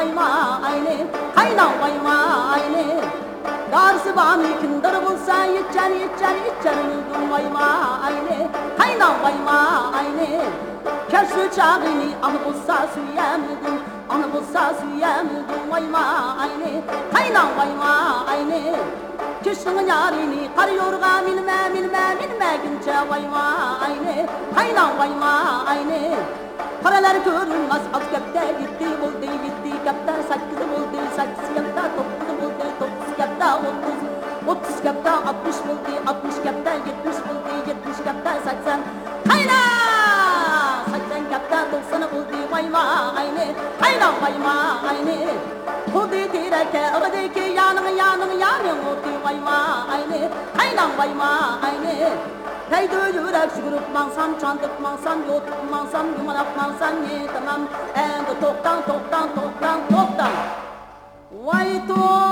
vaymayne Kaynam vaymayne Darsı bani kindir bulsa yetçer müldüm vaymayne Kaynam vaymayne Kersu çağını anı bulsa süyemüldüm Anı bulsa süyemüldüm vaymayne Kaynam vaymayne Kışın yarini kar yorga minme günce vaymayne Kaynam vaymayne Paralar görünmez az kapta gitti kapta 8 buldu 8 kapta 9 buldu 9 kapta 30 kapta 60 buldu 60 kapta 70 buldu 70 kapta 80 Kayna 80 kapta 90 buldu vaymayne Kaynam vaymayne Hudi direke ağdaki yanım oldu vaymayne Kaynam vaymayne Hey duyurak şurup mansam çantıp mansam yotup mansam yumalap mansam yetemem Endo toktan Vay to